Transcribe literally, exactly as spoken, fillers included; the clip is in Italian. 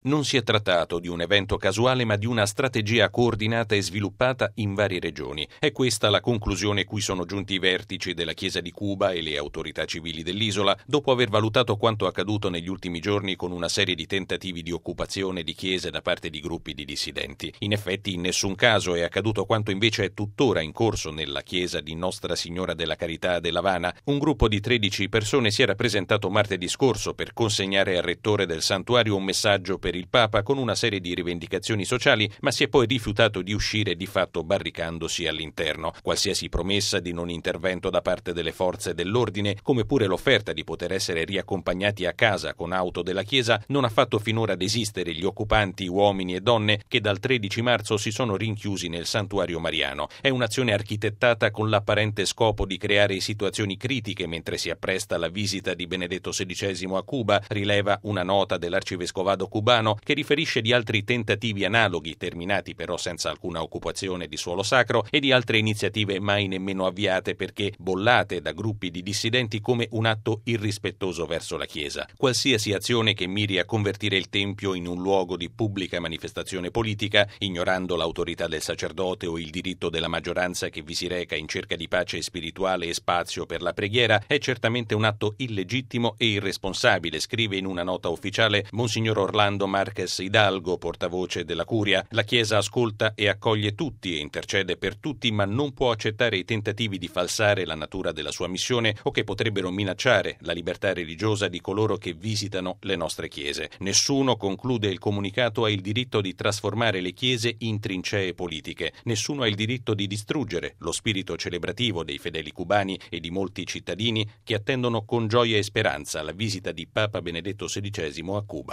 Non si è trattato di un evento casuale, ma di una strategia coordinata e sviluppata in varie regioni. È questa la conclusione cui sono giunti i vertici della Chiesa di Cuba e le autorità civili dell'isola, dopo aver valutato quanto accaduto negli ultimi giorni con una serie di tentativi di occupazione di chiese da parte di gruppi di dissidenti. In effetti, in nessun caso è accaduto quanto invece è tuttora in corso nella chiesa di Nostra Signora della Carità dell'Havana. Un gruppo di tredici persone si era presentato martedì scorso per consegnare al rettore del santuario un messaggio per il Papa con una serie di rivendicazioni sociali, ma si è poi rifiutato di uscire, di fatto barricandosi all'interno. Qualsiasi promessa di non intervento da parte delle forze dell'ordine, come pure l'offerta di poter essere riaccompagnati a casa con auto della Chiesa, non ha fatto finora desistere gli occupanti, uomini e donne, che dal tredici marzo si sono rinchiusi nel santuario mariano. È un'azione architettata con l'apparente scopo di creare situazioni critiche mentre si appresta la visita di Benedetto sedicesimo a Cuba, rileva una nota dell'arcivescovado cubano che riferisce di altri tentativi analoghi, terminati però senza alcuna occupazione di suolo sacro, e di altre iniziative mai nemmeno avviate perché bollate da gruppi di dissidenti come un atto irrispettoso verso la Chiesa. Qualsiasi azione che miri a convertire il Tempio in un luogo di pubblica manifestazione politica, ignorando l'autorità del sacerdote o il diritto della maggioranza che vi si reca in cerca di pace spirituale e spazio per la preghiera, è certamente un atto illegittimo e irresponsabile, scrive in una nota ufficiale Monsignor Orlando Marquez Hidalgo, portavoce della Curia. La Chiesa ascolta e accoglie tutti e intercede per tutti, ma non può accettare i tentativi di falsare la natura della sua missione o che potrebbero minacciare la libertà religiosa di coloro che visitano le nostre chiese. Nessuno, conclude il comunicato, ha il diritto di trasformare le chiese in trincee politiche. Nessuno ha il diritto di distruggere lo spirito celebrativo dei fedeli cubani e di molti cittadini che attendono con gioia e speranza la visita di Papa Benedetto sedicesimo a Cuba.